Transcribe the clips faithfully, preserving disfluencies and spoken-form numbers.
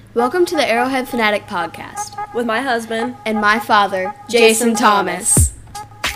Welcome to the Arrowhead Fanatic Podcast with my husband and my father, Jason, Jason Thomas. Thomas.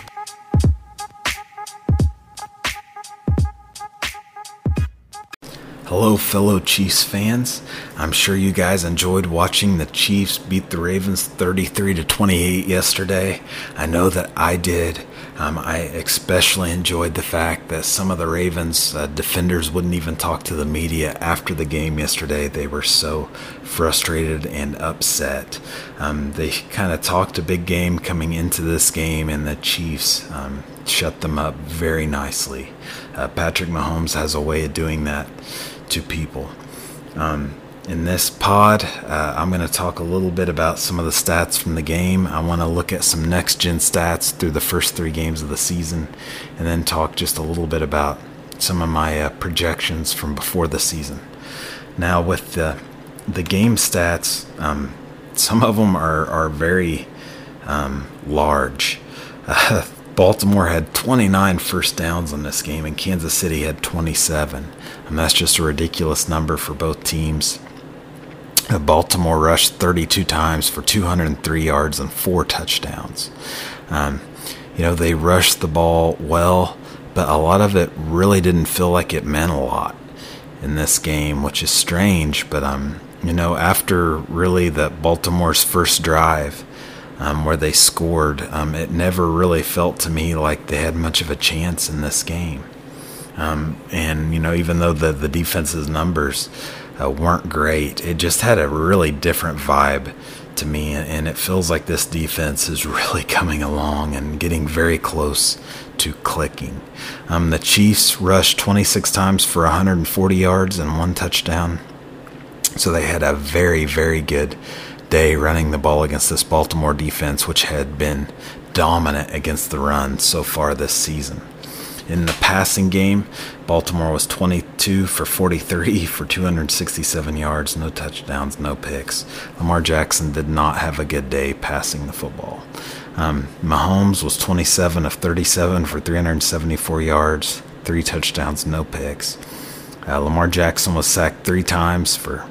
Hello, fellow Chiefs fans. I'm sure you guys enjoyed watching the Chiefs beat the Ravens thirty-three to twenty-eight yesterday. I know that I did. Um, I especially enjoyed the fact that some of the Ravens uh, defenders wouldn't even talk to the media after the game yesterday. They were so frustrated and upset. Um, they kind of talked a big game coming into this game, and the Chiefs um, shut them up very nicely. Uh, Patrick Mahomes has a way of doing that to people. Um, in this pod, uh, I'm going to talk a little bit about some of the stats from the game. I want to look at some next-gen stats through the first three games of the season, and then talk just a little bit about some of my uh, projections from before the season. Now, with the the game stats, um, some of them are, are very um, large. Uh, Baltimore had twenty-nine first downs in this game, and Kansas City had twenty-seven. And that's just a ridiculous number for both teams. Uh, Baltimore rushed thirty-two times for two hundred three yards and four touchdowns. Um, you know, they rushed the ball well, but a lot of it really didn't feel like it meant a lot in this game, which is strange. But, um, you know, after really the Baltimore's first drive, Um, where they scored, um, it never really felt to me like they had much of a chance in this game. Um, and, you know, even though the, the defense's numbers uh, weren't great, it just had a really different vibe to me. And, and it feels like this defense is really coming along and getting very close to clicking. Um, the Chiefs rushed twenty-six times for one hundred forty yards and one touchdown. So they had a very, very good day running the ball against this Baltimore defense, which had been dominant against the run so far this season. In the passing game, Baltimore was twenty-two for forty-three for two hundred sixty-seven yards, no touchdowns, no picks. Lamar Jackson did not have a good day passing the football. Um, Mahomes was twenty-seven of thirty-seven for three hundred seventy-four yards, three touchdowns, no picks. Uh, Lamar Jackson was sacked three times for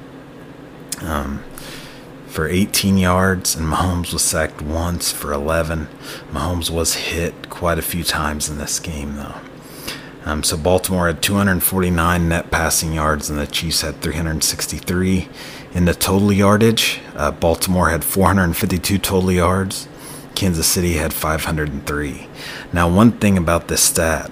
um, for eighteen yards, and Mahomes was sacked once for eleven. Mahomes was hit quite a few times in this game, though. Um, so Baltimore had two hundred forty-nine net passing yards, and the Chiefs had three hundred sixty-three. In the total yardage, uh, Baltimore had four hundred fifty-two total yards. Kansas City had five hundred three. Now, one thing about this stat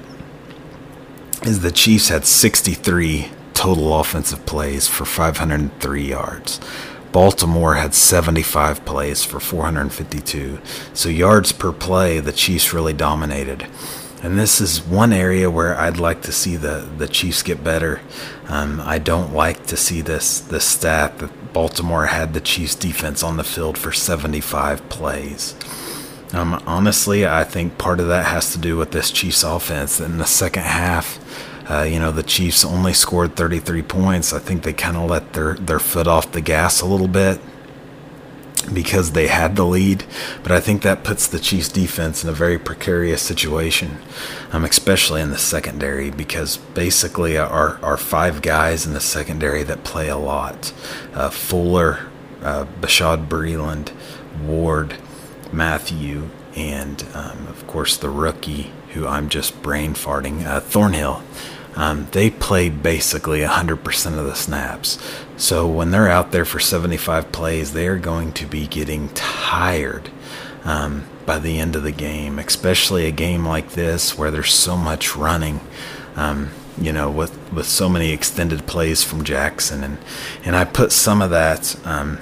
is the Chiefs had sixty-three total offensive plays for five hundred three yards. Baltimore had seventy-five plays for four hundred fifty-two. So yards per play, the Chiefs really dominated. And this is one area where I'd like to see the, the Chiefs get better. Um, I don't like to see this, this stat that Baltimore had the Chiefs defense on the field for seventy-five plays. Um, honestly, I think part of that has to do with this Chiefs offense. In the second half, Uh, you know, the Chiefs only scored thirty-three points. I think they kind of let their, their foot off the gas a little bit because they had the lead. But I think that puts the Chiefs defense in a very precarious situation, um, especially in the secondary, because basically our, our five guys in the secondary that play a lot, uh, Fuller, uh, Bashaud Breeland, Ward, Matthew, and, um, of course, the rookie, who I'm just brain farting, uh, Thornhill. Um, they play basically one hundred percent of the snaps. So when they're out there for seventy-five plays, they are going to be getting tired um, by the end of the game, especially a game like this where there's so much running, um, you know, with, with so many extended plays from Jackson. And, and I put some of that um,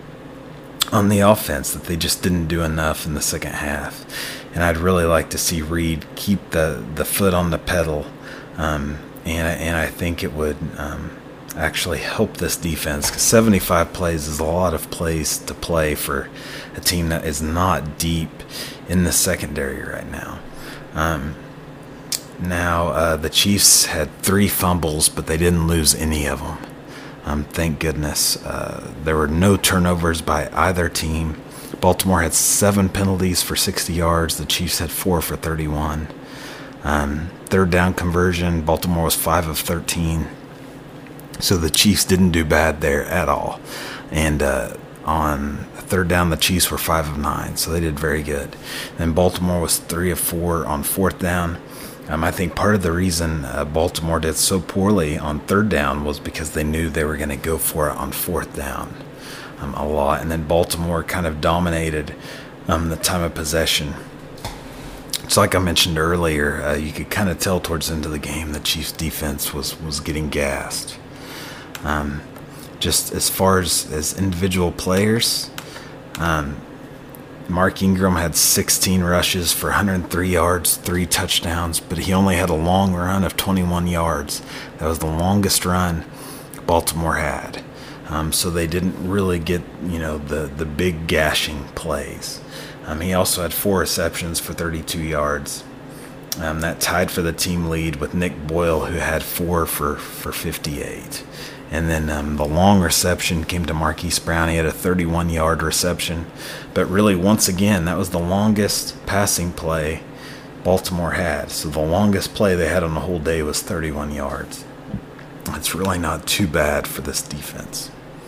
on the offense, that they just didn't do enough in the second half. And I'd really like to see Reed keep the, the foot on the pedal. Um, and, and I think it would um, actually help this defense, because seventy-five plays is a lot of plays to play for a team that is not deep in the secondary right now. Um, now, uh, the Chiefs had three fumbles, but they didn't lose any of them. Um, thank goodness. Uh, there were no turnovers by either team. Baltimore had seven penalties for sixty yards. The Chiefs had four for thirty-one. Um, third down conversion, Baltimore was five of thirteen. So the Chiefs didn't do bad there at all. And uh, on third down, the Chiefs were five of nine, so they did very good. Then Baltimore was three of four on fourth down. Um, I think part of the reason uh, Baltimore did so poorly on third down was because they knew they were going to go for it on fourth down um, a lot. And then Baltimore kind of dominated um, the time of possession. It's like I mentioned earlier, uh, you could kind of tell towards the end of the game the Chiefs' defense was, was getting gassed. Um, just as far as, as individual players, um, Mark Ingram had sixteen rushes for one hundred three yards, three touchdowns, but he only had a long run of twenty-one yards. That was the longest run Baltimore had. Um, so they didn't really get, you know, the, the big gashing plays. Um, he also had four receptions for thirty-two yards. Um, that tied for the team lead with Nick Boyle, who had four for, for fifty-eight. And then um, the long reception came to Marquise Brown. He had a thirty-one-yard reception. But really, once again, that was the longest passing play Baltimore had. So the longest play they had on the whole day was thirty-one yards. It's really not too bad for this defense.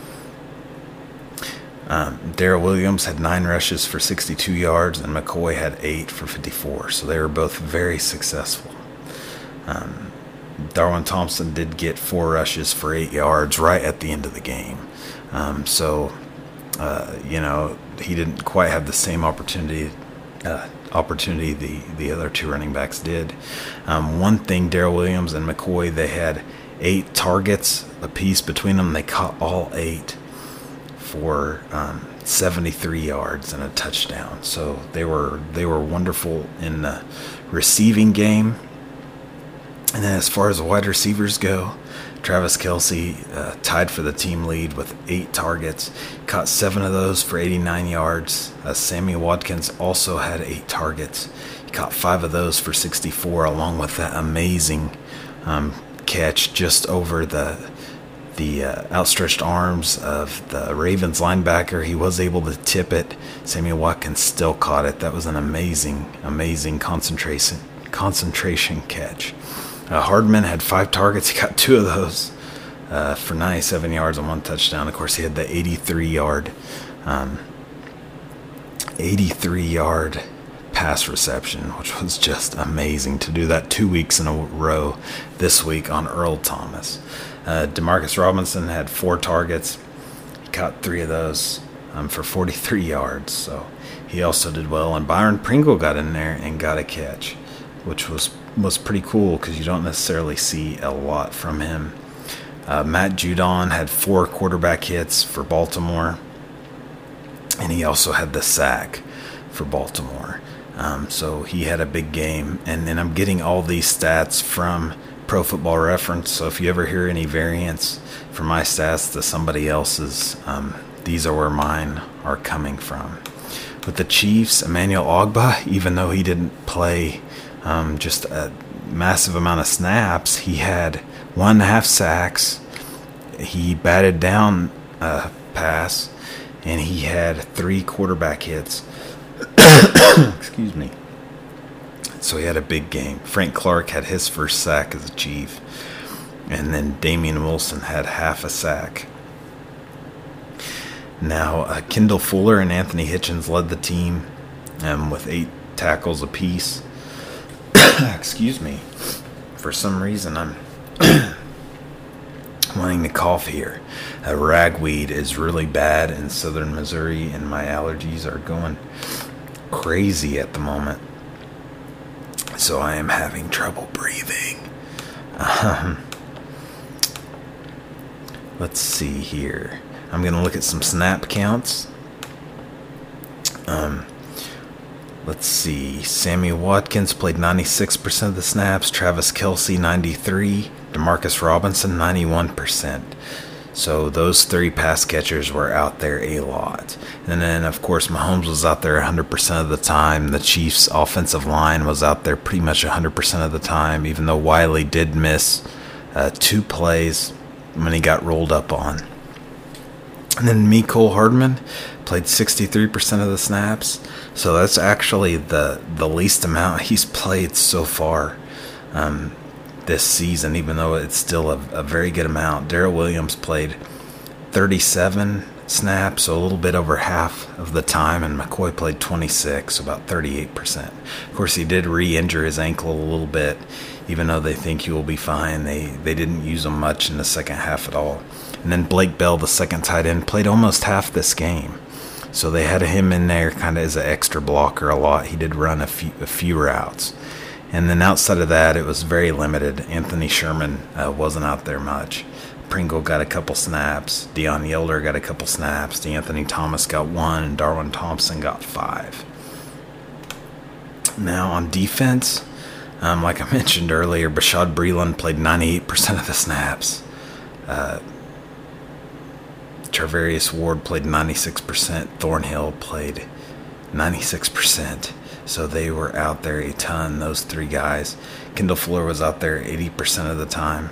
Um, Darrell Williams had nine rushes for sixty-two yards, and McCoy had eight for fifty-four. So they were both very successful. Um, Darwin Thompson did get four rushes for eight yards right at the end of the game. Um, so, uh, you know, he didn't quite have the same opportunity uh, opportunity the, the other two running backs did. Um, one thing, Darrell Williams and McCoy, they had eight targets apiece between them. They caught all eight for um, seventy-three yards and a touchdown. So they were they were wonderful in the receiving game. And then as far as the wide receivers go, Travis Kelce uh, tied for the team lead with eight targets, caught seven of those for eighty-nine yards. Uh, Sammy Watkins also had eight targets. He caught five of those for sixty-four, along with that amazing um, catch just over the the uh, outstretched arms of the Ravens linebacker. He was able to tip it. Sammy Watkins still caught it. That was an amazing, amazing concentration concentration catch. Uh, Hardman had five targets. He got two of those uh, for ninety-seven yards and one touchdown. Of course, he had the eighty-three-yard, um, eighty-three-yard pass reception, which was just amazing to do that two weeks in a row this week on Earl Thomas. Uh, Demarcus Robinson had four targets. He caught three of those um, for forty-three yards, so he also did well. And Byron Pringle got in there and got a catch, which was was pretty cool because you don't necessarily see a lot from him. Uh, Matt Judon had four quarterback hits for Baltimore, and he also had the sack for Baltimore. Um, so he had a big game. And then I'm getting all these stats from Pro Football Reference, so if you ever hear any variance from my stats to somebody else's, um, these are where mine are coming from. With the Chiefs, Emmanuel Ogbah, even though he didn't play Um, just a massive amount of snaps, he had one and a half sacks. He batted down a pass, and he had three quarterback hits. Excuse me. So he had a big game. Frank Clark had his first sack as a Chief, and then Damian Wilson had half a sack. Now, uh, Kendall Fuller and Anthony Hitchens led the team um, with eight tackles apiece. Excuse me. For some reason, I'm wanting to cough here. Uh, ragweed is really bad in southern Missouri, and my allergies are going crazy at the moment. So I am having trouble breathing. Um, let's see here. I'm going to look at some snap counts. Um... Let's see. Sammy Watkins played ninety-six percent of the snaps. Travis Kelce, ninety-three. Demarcus Robinson, ninety-one percent. So those three pass catchers were out there a lot. And then, of course, Mahomes was out there one hundred percent of the time. The Chiefs' offensive line was out there pretty much one hundred percent of the time, even though Wiley did miss uh, two plays when he got rolled up on. And then Mecole Hardman played sixty-three percent of the snaps. So that's actually the, the least amount he's played so far um, this season, even though it's still a, a very good amount. Darrell Williams played thirty-seven snaps, so a little bit over half of the time, and McCoy played twenty-six, so about thirty-eight percent. Of course, he did re-injure his ankle a little bit, even though they think he will be fine. They they didn't use him much in the second half at all. And then Blake Bell, the second tight end, played almost half this game. So they had him in there kind of as an extra blocker a lot. He did run a few, a few routes. And then outside of that, it was very limited. Anthony Sherman uh, wasn't out there much. Pringle got a couple snaps. Deion Yelder got a couple snaps. D'Anthony Thomas got one. And Darwin Thompson got five. Now on defense, um, like I mentioned earlier, Bashaud Breeland played ninety-eight percent of the snaps. Uh, Charvarius Ward played ninety-six percent. Thornhill played ninety-six percent. So they were out there a ton, those three guys. Kendall Fuller was out there eighty percent of the time.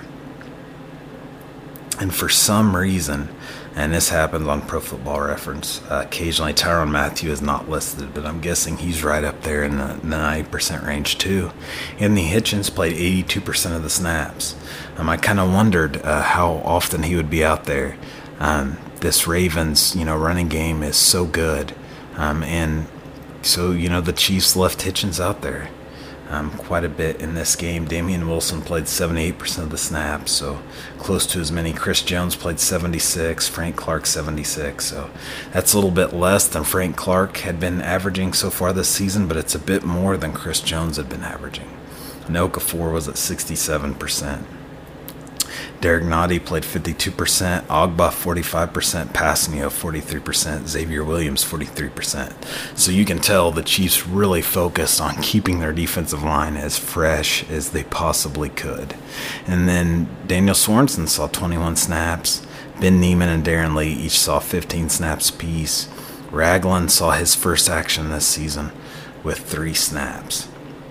And for some reason, and this happened on Pro Football Reference, uh, occasionally Tyrann Mathieu is not listed, but I'm guessing he's right up there in the, the ninety percent range too. Anthony Hitchens played eighty-two percent of the snaps. Um, I kind of wondered uh, how often he would be out there. Um, this Ravens, you know, running game is so good. Um, and so, you know, the Chiefs left Hitchens out there um, quite a bit in this game. Damian Wilson played seventy-eight percent of the snaps, so close to as many. Chris Jones played seventy-six, Frank Clark seventy-six. So that's a little bit less than Frank Clark had been averaging so far this season, but it's a bit more than Chris Jones had been averaging. And Okafor was at sixty-seven percent. Derek Nottie played fifty-two percent, Ogba forty-five percent, Passanio forty-three percent, Xavier Williams forty-three percent. So you can tell the Chiefs really focused on keeping their defensive line as fresh as they possibly could. And then Daniel Sorensen saw twenty-one snaps. Ben Neiman and Darren Lee each saw fifteen snaps apiece. Ragland saw his first action this season with three snaps.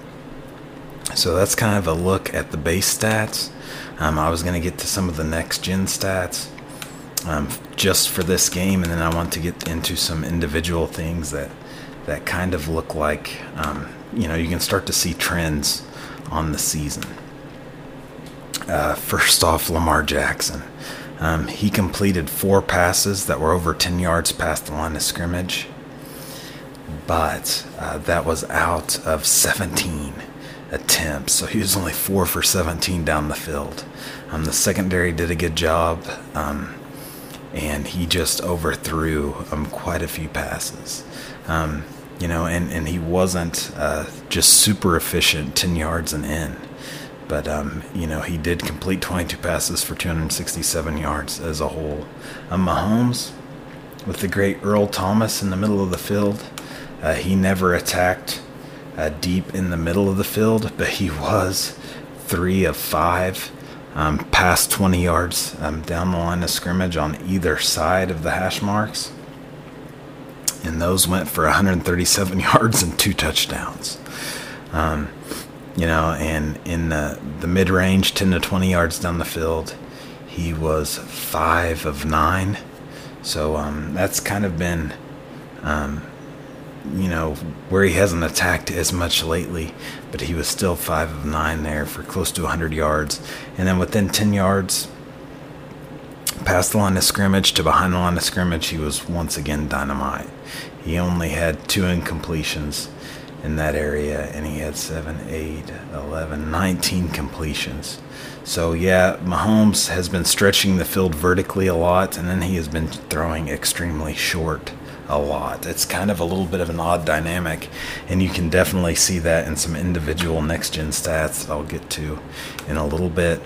So that's kind of a look at the base stats. Um, I was going to get to some of the next-gen stats um, just for this game, and then I want to get into some individual things that that kind of look like, um, you know, you can start to see trends on the season. Uh, first off, Lamar Jackson. Um, he completed four passes that were over ten yards past the line of scrimmage, but uh, that was out of seventeen attempts, so he was only four for seventeen down the field. Um, the secondary did a good job, um, and he just overthrew um, quite a few passes. Um, you know, and, and he wasn't uh, just super efficient ten yards and in, but um, you know, he did complete twenty-two passes for two hundred sixty-seven yards as a whole. Um, Mahomes, with the great Earl Thomas in the middle of the field, uh, he never attacked Uh, deep in the middle of the field, but he was three of five um, past twenty yards um, down the line of scrimmage on either side of the hash marks, and those went for one hundred thirty-seven yards and two touchdowns. Um, you know, and in the, the mid-range, ten to twenty yards down the field, he was five of nine. So um, that's kind of been um, you know, where he hasn't attacked as much lately, but he was still five of nine there for close to one hundred yards. And then within ten yards past the line of scrimmage to behind the line of scrimmage, he was once again dynamite. He only had two incompletions in that area, and he had seven, eight, eleven, nineteen completions. So yeah, Mahomes has been stretching the field vertically a lot, and then he has been throwing extremely short a lot. It's kind of a little bit of an odd dynamic, and you can definitely see that in some individual next-gen stats that I'll get to in a little bit.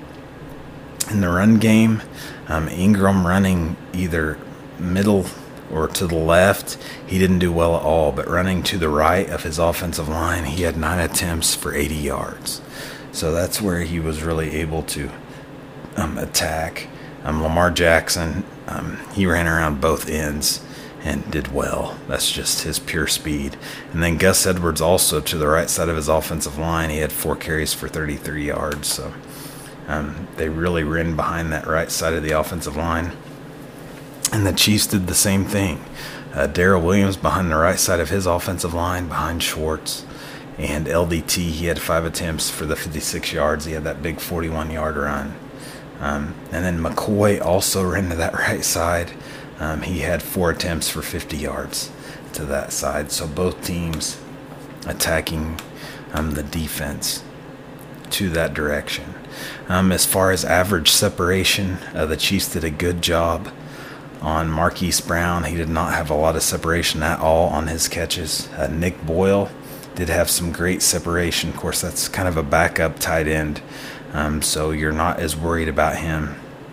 In the run game, um, Ingram running either middle or to the left, he didn't do well at all, but running to the right of his offensive line, he had nine attempts for eighty yards. So that's where he was really able to um, attack. Um, Lamar Jackson, um, he ran around both ends and did well. That's just his pure speed. And then Gus Edwards also to the right side of his offensive line. He had four carries for thirty-three yards. So um, they really ran behind that right side of the offensive line. And the Chiefs did the same thing. Uh, Darrell Williams behind the right side of his offensive line, behind Schwartz. And L D T, he had five attempts for the fifty-six yards. He had that big forty-one-yard run. Um, and then McCoy also ran to that right side. Um, he had four attempts for fifty yards to that side. So both teams attacking um, the defense to that direction. Um, as far as average separation, uh, the Chiefs did a good job on Marquise Brown. He did not have a lot of separation at all on his catches. Uh, Nick Boyle did have some great separation. Of course, that's kind of a backup tight end, um, so you're not as worried about him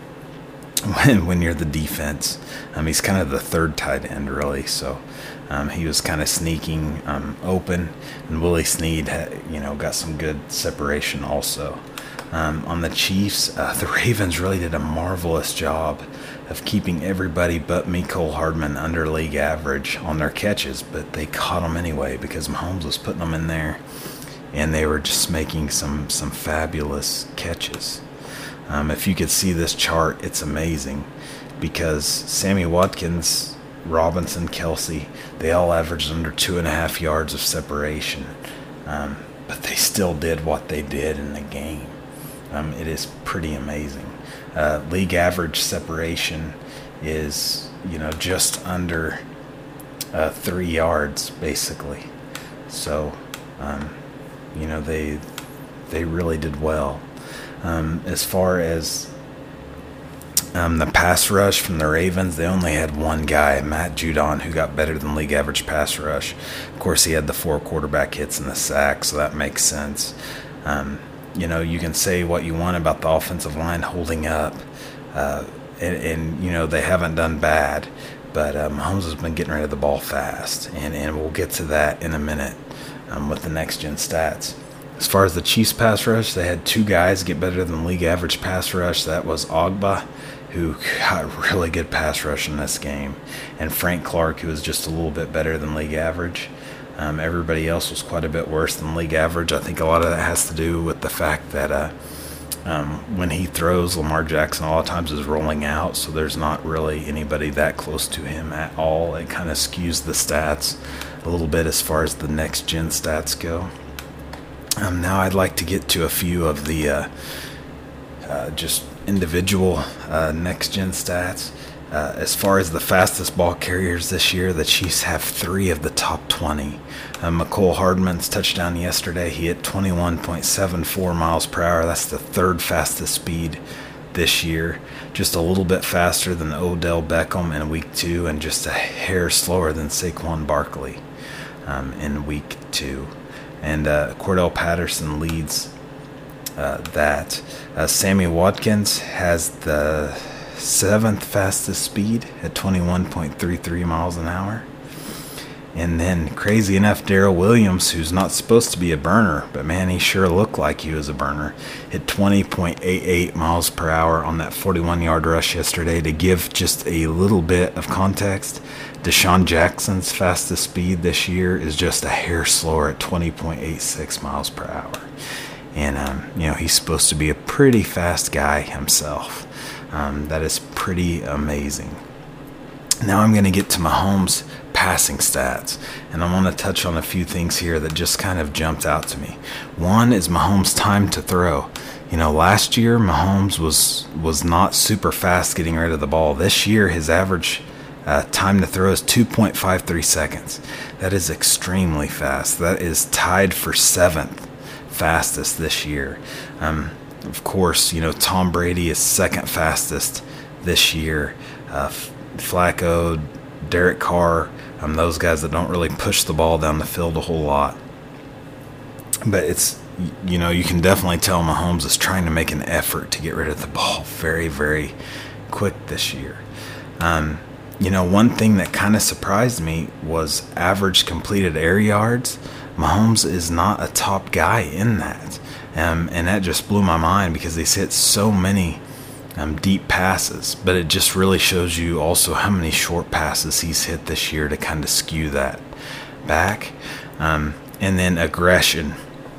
when, when you're the defense. Um, he's kind of the third tight end, really, so um, he was kind of sneaking um, open, and Willie Snead had, you know, got some good separation also. Um, on the Chiefs, uh, the Ravens really did a marvelous job of keeping everybody but Mecole Hardman under league average on their catches, but they caught them anyway because Mahomes was putting them in there, and they were just making some, some fabulous catches. Um, if you could see this chart, it's amazing because Sammy Watkins, Robinson, Kelsey, they all averaged under two and a half yards of separation, um, but they still did what they did in the game. Um, it is pretty amazing. Uh, league average separation is, you know, just under uh, three yards, basically. So, um, you know, they they really did well. Um, as far as um, the pass rush from the Ravens, they only had one guy, Matt Judon, who got better than league average pass rush. Of course, he had the four quarterback hits and the sack, so that makes sense. Um, You know, you can say what you want about the offensive line holding up, uh, and, and, you know, they haven't done bad, but uh, Mahomes has been getting rid of the ball fast, and, and we'll get to that in a minute um, with the next-gen stats. As far as the Chiefs pass rush, they had two guys get better than league average pass rush. That was Ogba, who got really good pass rush in this game, and Frank Clark, who was just a little bit better than league average. Um, everybody else was quite a bit worse than league average. I think a lot of that has to do with the fact that uh, um, when he throws, Lamar Jackson a lot of times is rolling out, so there's not really anybody that close to him at all. It kind of skews the stats a little bit as far as the next-gen stats go. Um, now I'd like to get to a few of the uh, uh, just individual uh, next-gen stats. Uh, as far as the fastest ball carriers this year, the Chiefs have three of the top twenty. Uh, Mecole Hardman's touchdown yesterday, he hit twenty-one point seven four miles per hour. That's the third fastest speed this year. Just a little bit faster than Odell Beckham in week two, and just a hair slower than Saquon Barkley um, in week two. And uh, Cordell Patterson leads uh, that. Uh, Sammy Watkins has the seventh fastest speed at twenty-one point three three miles an hour. And then, crazy enough, Darrell Williams, who's not supposed to be a burner, but man, he sure looked like he was a burner, hit twenty point eight eight miles per hour on that forty-one-yard rush yesterday. To give just a little bit of context, Deshaun Jackson's fastest speed this year is just a hair slower at twenty point eight six miles per hour. And, um, you know, he's supposed to be a pretty fast guy himself. Um, that is pretty amazing. Now I'm going to get to Mahomes' passing stats, and I want to touch on a few things here that just kind of jumped out to me. One is Mahomes' time to throw. You know, last year Mahomes was was not super fast getting rid of the ball. This year his average uh, time to throw is two point five three seconds. That is extremely fast. That is tied for seventh fastest this year. Um, Of course, you know, Tom Brady is second fastest this year. Uh, Flacco, Derek Carr, um, those guys that don't really push the ball down the field a whole lot. But it's, you know, you can definitely tell Mahomes is trying to make an effort to get rid of the ball very, very quick this year. Um, you know, one thing that kind of surprised me was average completed air yards. Mahomes is not a top guy in that. Um, and that just blew my mind because he's hit so many um, deep passes. But it just really shows you also how many short passes he's hit this year to kind of skew that back. Um, and then aggression.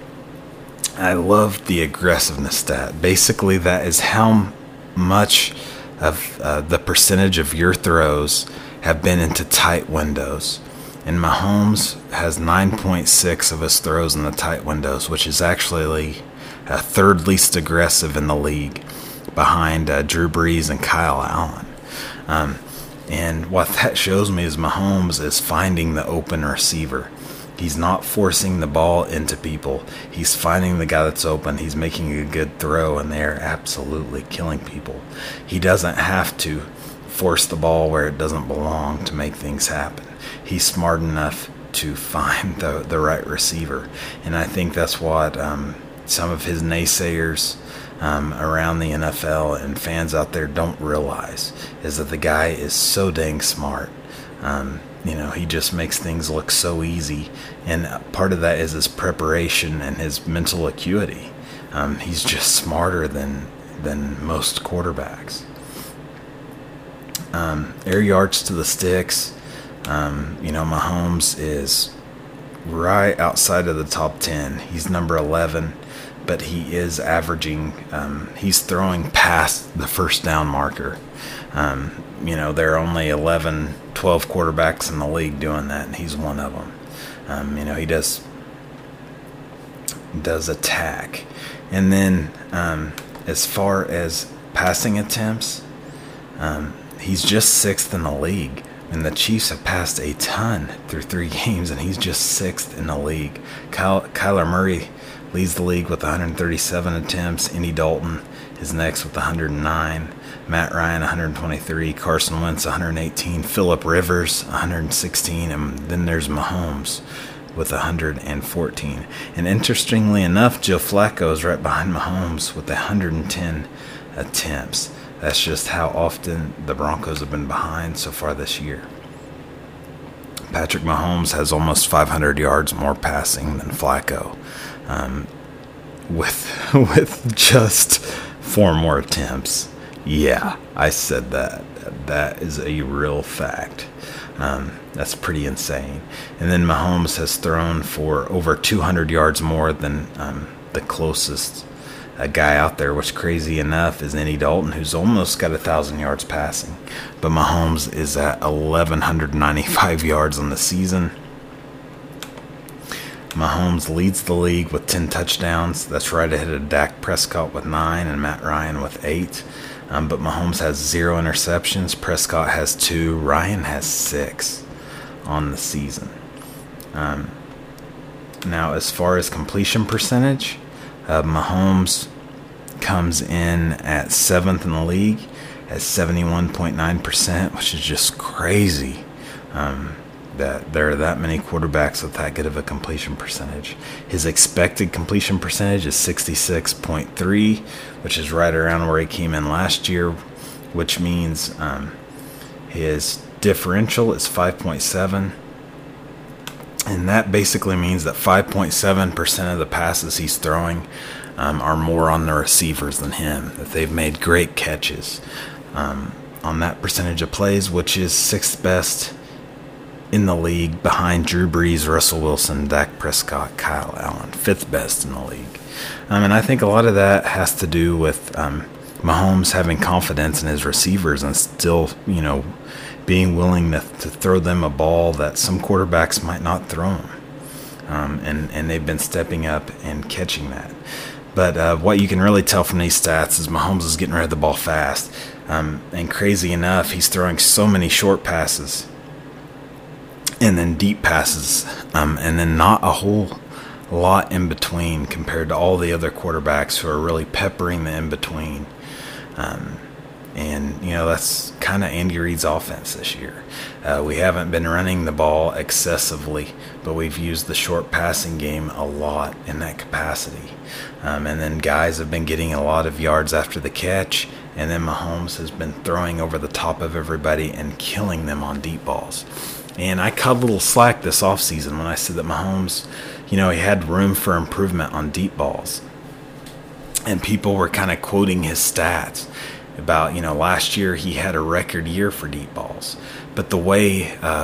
I love the aggressiveness stat. Basically, that is how much of uh, the percentage of your throws have been into tight windows. and Mahomes has nine point six of his throws in the tight windows, which is actually a third least aggressive in the league, behind uh, Drew Brees and Kyle Allen. Um, and what that shows me is Mahomes is finding the open receiver. He's not forcing the ball into people. He's finding the guy that's open. He's making a good throw, and they're absolutely killing people. He doesn't have to force the ball where it doesn't belong to make things happen. He's smart enough to find the, the right receiver. And I think that's what um, some of his naysayers um, around the N F L and fans out there don't realize, is that the guy is so dang smart. Um, you know, he just makes things look so easy. And part of that is his preparation and his mental acuity. Um, he's just smarter than, than most quarterbacks. Um, air yards to the sticks. Um, you know, Mahomes is right outside of the top ten. He's number eleven, but he is averaging, um, he's throwing past the first down marker. Um, you know, there are only eleven, twelve quarterbacks in the league doing that, and he's one of them. Um, you know, he does, does attack. And then um, as far as passing attempts, um, he's just sixth in the league. And the Chiefs have passed a ton through three games, and he's just sixth in the league. Kyle, Kyler Murray leads the league with one hundred thirty-seven attempts. Andy Dalton is next with one hundred nine. Matt Ryan, one hundred twenty-three. Carson Wentz, one hundred eighteen. Phillip Rivers, one hundred sixteen. And then there's Mahomes with one hundred fourteen. And interestingly enough, Joe Flacco is right behind Mahomes with one hundred ten attempts. That's just how often the Broncos have been behind so far this year. Patrick Mahomes has almost five hundred yards more passing than Flacco, um, with with just four more attempts. Yeah, I said that. That is a real fact. Um, that's pretty insane. And then Mahomes has thrown for over two hundred yards more than um, the closest a guy out there, which crazy enough is Andy Dalton, who's almost got a thousand yards passing. But Mahomes is at eleven ninety-five yards on the season. Mahomes leads the league with ten touchdowns. That's right ahead of Dak Prescott with nine and Matt Ryan with eight. Um, but Mahomes has zero interceptions. Prescott has two. Ryan has six on the season. Um, now, as far as completion percentage, Uh, Mahomes comes in at seventh in the league at seventy-one point nine percent, which is just crazy um, that there are that many quarterbacks with that good of a completion percentage. His expected completion percentage is sixty-six point three, which is right around where he came in last year, which means um, his differential is five point seven. And that basically means that five point seven percent of the passes he's throwing um, are more on the receivers than him. That they've made great catches um, on that percentage of plays, which is sixth best in the league behind Drew Brees, Russell Wilson, Dak Prescott, Kyle Allen. Fifth best in the league. Um, and I think a lot of that has to do with um, Mahomes having confidence in his receivers and still, you know, being willing to, to throw them a ball that some quarterbacks might not throw them. Um, and, and they've been stepping up and catching that. But uh, what you can really tell from these stats is Mahomes is getting rid of the ball fast. Um, and crazy enough, he's throwing so many short passes and then deep passes um, and then not a whole lot in between compared to all the other quarterbacks who are really peppering the in-between. Um And, you know, that's kind of Andy Reid's offense this year. Uh, we haven't been running the ball excessively, but we've used the short passing game a lot in that capacity. Um, and then guys have been getting a lot of yards after the catch, and then Mahomes has been throwing over the top of everybody and killing them on deep balls. And I cut a little slack this offseason when I said that Mahomes, you know, he had room for improvement on deep balls. And people were kind of quoting his stats about, you know, last year he had a record year for deep balls. But the way uh,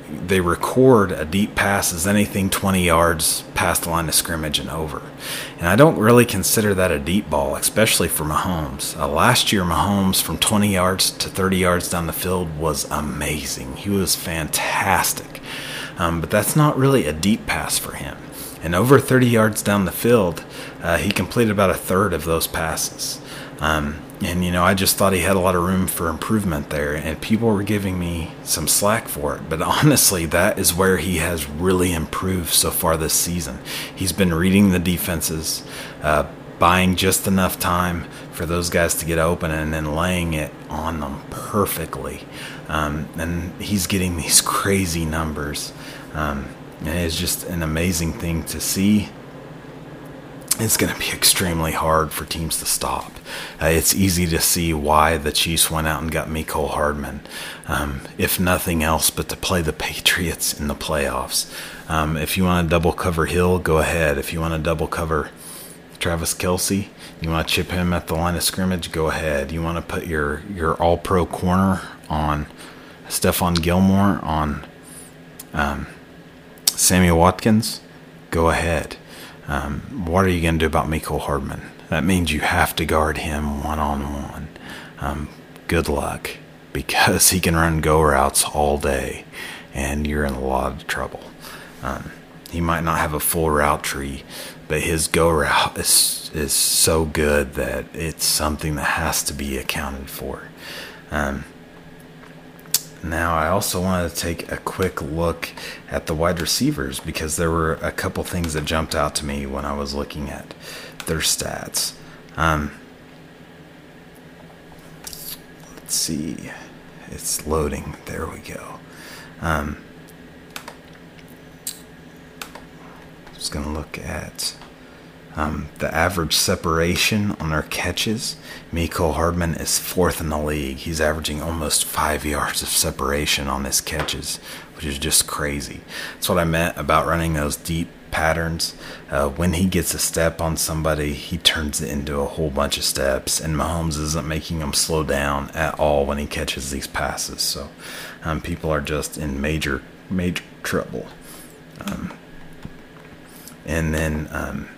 they record a deep pass as anything twenty yards past the line of scrimmage and over. And I don't really consider that a deep ball, especially for Mahomes. Uh, last year, Mahomes from twenty yards to thirty yards down the field was amazing. He was fantastic. Um, but that's not really a deep pass for him. And over thirty yards down the field, uh, he completed about a third of those passes. Um, and, you know, I just thought he had a lot of room for improvement there, and people were giving me some slack for it. But honestly, that is where he has really improved so far this season. He's been reading the defenses, uh, buying just enough time for those guys to get open, and then laying it on them perfectly. Um, and he's getting these crazy numbers. Um, and it's just an amazing thing to see. It's going to be extremely hard for teams to stop. Uh, it's easy to see why the Chiefs went out and got Mecole Hardman, um, if nothing else but to play the Patriots in the playoffs. Um, if you want to double cover Hill, go ahead. If you want to double cover Travis Kelce, you want to chip him at the line of scrimmage, go ahead. You want to put your, your all-pro corner on Stephon Gilmore, on um, Sammy Watkins, go ahead. Um, what are you going to do about Mecole Hardman? That means you have to guard him one-on-one. Um, good luck, because he can run go routes all day, and you're in a lot of trouble. Um, he might not have a full route tree, but his go route is, is so good that it's something that has to be accounted for. Um, Now, I also wanted to take a quick look at the wide receivers, because there were a couple things that jumped out to me when I was looking at their stats. Um, let's see. It's loading. There we go. Um, just going to look at um, the average separation on their catches. Mecole Hardman is fourth in the league. He's averaging almost five yards of separation on his catches, which is just crazy. That's what I meant about running those deep patterns. Uh, when he gets a step on somebody, he turns it into a whole bunch of steps, and Mahomes isn't making him slow down at all when he catches these passes. So um, people are just in major, major trouble. Um, and then um,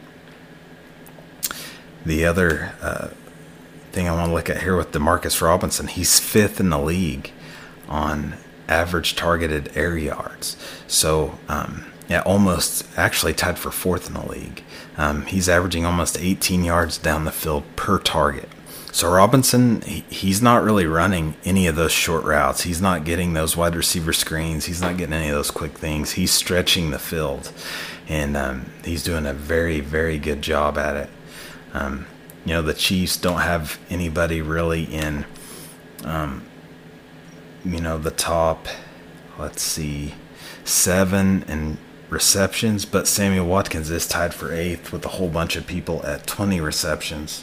the other uh, thing I want to look at here with Demarcus Robinson, he's fifth in the league on average targeted air yards. So, um, yeah, almost actually tied for fourth in the league. Um, he's averaging almost eighteen yards down the field per target. So Robinson, he, he's not really running any of those short routes. He's not getting those wide receiver screens. He's not getting any of those quick things. He's stretching the field, and um, he's doing a very, very good job at it. Um, you know, the Chiefs don't have anybody really in, um, you know, the top, let's see, seven in receptions, but Sammy Watkins is tied for eighth with a whole bunch of people at twenty receptions.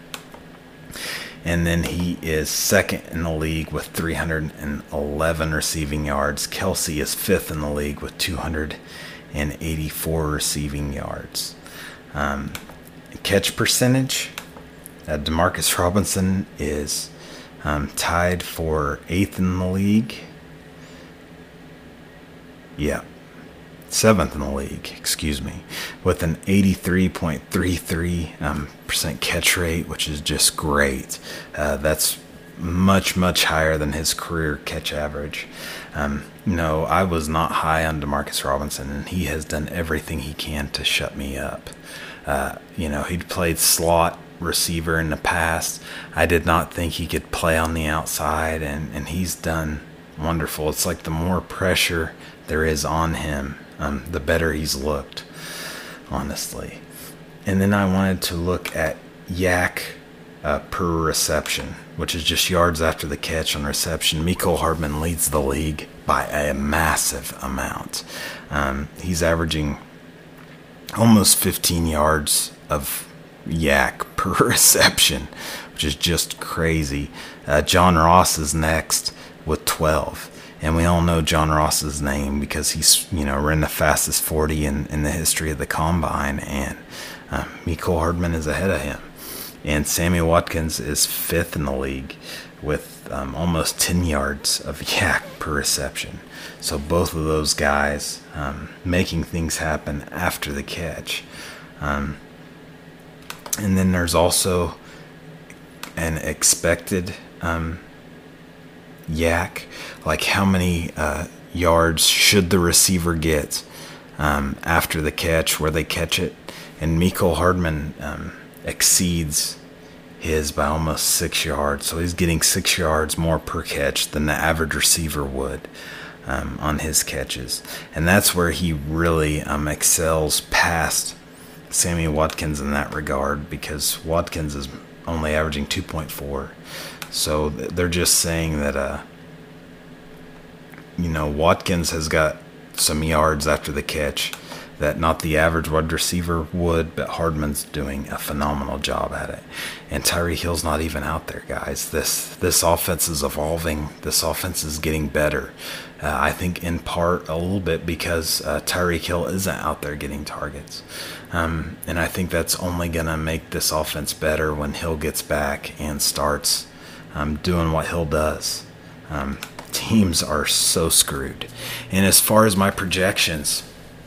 And then he is second in the league with three hundred eleven receiving yards. Kelce is fifth in the league with two hundred eighty-four receiving yards. Um, catch percentage, uh, Demarcus Robinson is um, tied for eighth in the league. Yeah, seventh in the league, excuse me, with an eighty-three point three three um, percent catch rate, which is just great. Uh, that's much, much higher than his career catch average. Um, no, I was not high on Demarcus Robinson, and he has done everything he can to shut me up. Uh, you know, he'd played slot receiver in the past. I did not think he could play on the outside, and, and he's done wonderful. It's like the more pressure there is on him, um, the better he's looked, honestly. And then I wanted to look at yak uh, per reception, which is just yards after the catch on reception. Mecole Hardman leads the league by a massive amount. Um, he's averaging almost fifteen yards of yak per reception, which is just crazy. Uh, John Ross is next with twelve. And we all know John Ross's name because he's, you know, ran the fastest forty in, in the history of the combine. And uh, Mecole Hardman is ahead of him. And Sammy Watkins is fifth in the league with with um, almost ten yards of yak per reception. So both of those guys um, making things happen after the catch. Um, and then there's also an expected um, yak, like how many uh, yards should the receiver get um, after the catch, where they catch it. And Mecole Hardman um, exceeds his by almost six yards. So he's getting six yards more per catch than the average receiver would um, on his catches. And that's where he really um, excels past Sammy Watkins in that regard, because Watkins is only averaging two point four. So they're just saying that, uh, you know, Watkins has got some yards after the catch that not the average wide receiver would, but Hardman's doing a phenomenal job at it. And Tyreek Hill's not even out there, guys. This this offense is evolving. This offense is getting better. Uh, I think in part a little bit because uh, Tyreek Hill isn't out there getting targets. Um, and I think that's only going to make this offense better when Hill gets back and starts um, doing what Hill does. Um, teams are so screwed. And as far as my projections,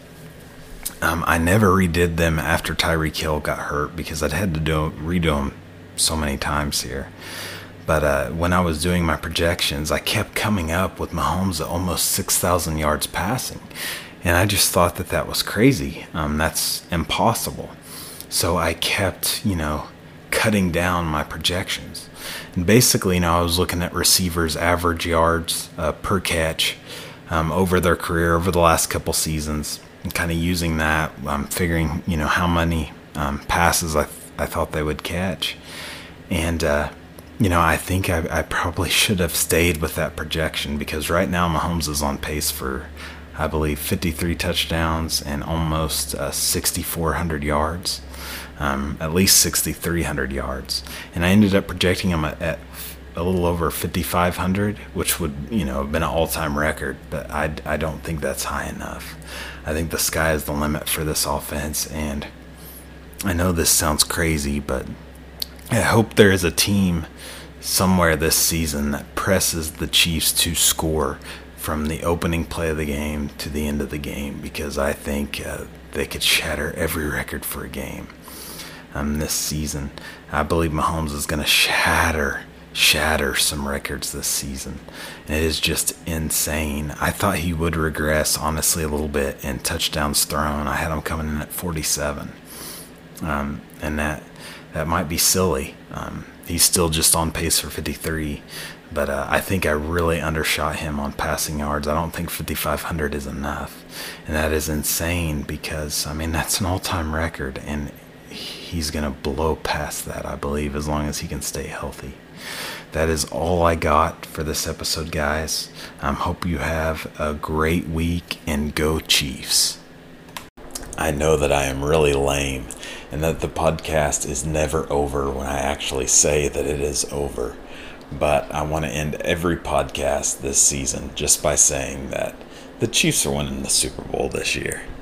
Um, I never redid them after Tyreek Hill got hurt because I'd had to do redo them so many times here. But uh, when I was doing my projections, I kept coming up with Mahomes at almost six thousand yards passing. And I just thought that that was crazy. Um, that's impossible. So I kept, you know, cutting down my projections. And basically, you know, I was looking at receivers' average yards uh, per catch um, over their career, over the last couple seasons. And kind of using that, um, figuring, you know, how many um, passes I, th- I thought they would catch. And, uh, you know, I think I, I probably should have stayed with that projection, because right now Mahomes is on pace for, I believe, fifty-three touchdowns and almost uh, sixty-four hundred yards, um, at least sixty-three hundred yards. And I ended up projecting him at, at a little over fifty-five hundred, which would, you know, have been an all-time record, but I, I don't think that's high enough. I think the sky is the limit for this offense, and I know this sounds crazy, but I hope there is a team somewhere this season that presses the Chiefs to score from the opening play of the game to the end of the game, because I think uh, they could shatter every record for a game um, this season. I believe Mahomes is going to shatter shatter some records this season. And it is just insane. I thought he would regress, honestly, a little bit in touchdowns thrown. I had him coming in at forty-seven. Um, and that that might be silly. Um, he's still just on pace for fifty-three. But uh, I think I really undershot him on passing yards. I don't think fifty-five hundred is enough. And that is insane because, I mean, that's an all-time record. And he's going to blow past that, I believe, as long as he can stay healthy. That is all I got for this episode, guys. I um, hope you have a great week, and go Chiefs. I know that I am really lame and that the podcast is never over when I actually say that it is over. But I want to end every podcast this season just by saying that the Chiefs are winning the Super Bowl this year.